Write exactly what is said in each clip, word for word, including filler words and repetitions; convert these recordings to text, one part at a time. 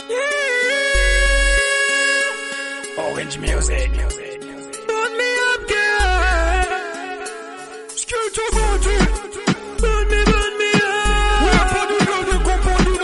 Orange music. Burn me up, girl. Skill to body. Burn me, burn me up. Where for the girl they come for the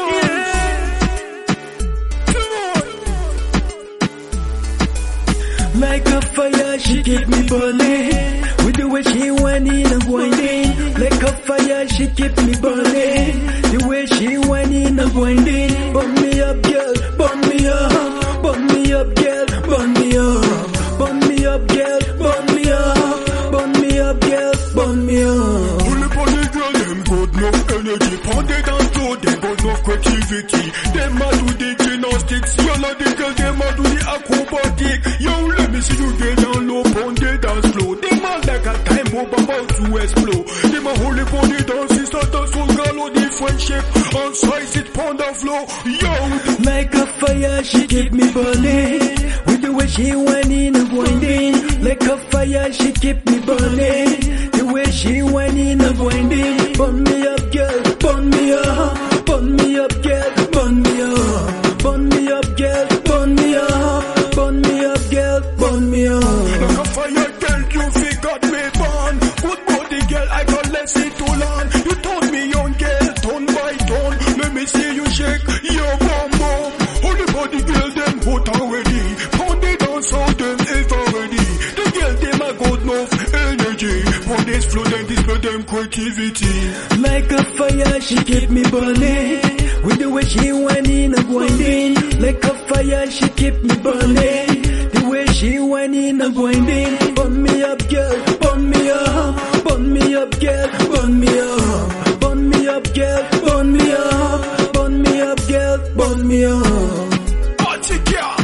noise? Like a fire, she keep me burning. With the way she whining and winding. Like a fire, she keep me burning. The way she whining and winding. Burn me up, girl. Burn me up. Burn me up, girl. Burn me up. Burn me up, girl. Burn me up. Burn me up, girl. Burn me up. Pull up on the girl, them got no energy. Pound it down slow, they got no creativity. Them a do the gymnastics. You know the girl, them a do the acrobatic. Yo, let me see you get down low, pound it down slow. Them a like a time bomb about to explode. Them a hold it on the dance, it's not a soul girl or the friendship. On size it pound the flow. Yo, like a fire, she keep me burning. With the way she whining and winding. Like a fire, she keep me burning. The way she whining and winding. Burn me up, girl. Burn me up. Burn me up, girl. Burn me up. Burn me up, girl. Burn me up. Burn me up, girl. Burn me up. Like a fire, girl, you forgot me born. Good body, girl, I got less it to learn. You taught me young, girl, tone by tone. Let me see you shake your bum bum. Holy body, girl, them hot already. Pound it down so them ever ready. The girl, them a got enough energy. Pound this flow, then display them creativity. Like a fire, she keep me burning. With the way she whining and winding. Like a fire, she keep me burning. The way she whining and winding. Burn me up, girl. Burn me up. Burn me up, girl. Burn me up. Burn me up, girl. Burn me up. Burn me up, girl. Burn me up. Party girl,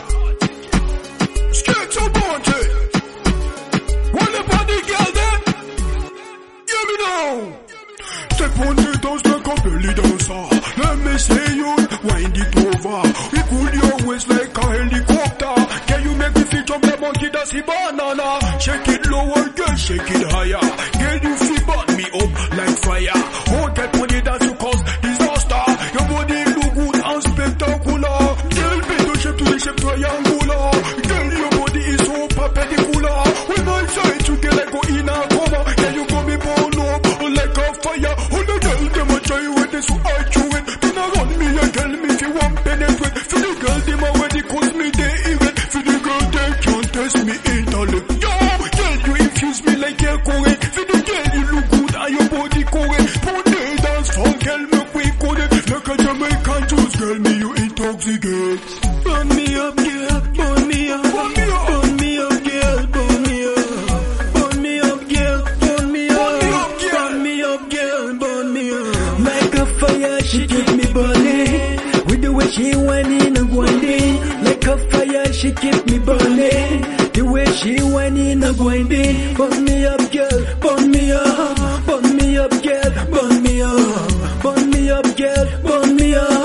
scared to party. One up on the girl there. Hear me now. Step on the dance like a belly dancer. Let me see you wind it over. We pull your waist like a helicopter. Can you make me feel jump like monkey that's a banana? Shake it lower, girl, shake it higher. Girl, you feel burn me up like fire. Oh, get money that's you cause disaster. Your body look good and spectacular. Girl, bend your shape to the shape triangular. Girl, your body is so perpendicular. When I try to get like go in a coma, can you got me burn up like a fire? Oh, the girl, them a try with this so I chew it. Then I run me and tell me if you want penetrate. For the girl, them already cause me they event. For the girl, they can't test me intellect. Yo, girl, you infuse me like you're correct. For the girl, you look good and your body correct. Put the dance for girl, make we connect. Like a Jamaican juice, girl, me you intoxicate. Burn me up, girl. Burn me up. Burn me up. Burn me up, girl. Burn me up. Burn me up, girl. Burn me up. Burn me up, girl. Burn me up. Like a fire, she keep me burning. With the way she whining and winding. Like a fire, she keep me burning. The way she whining and winding. Burn me up, girl. Burn me up. Burn me up, girl. Burn me up. Burn me up, girl. Burn me up.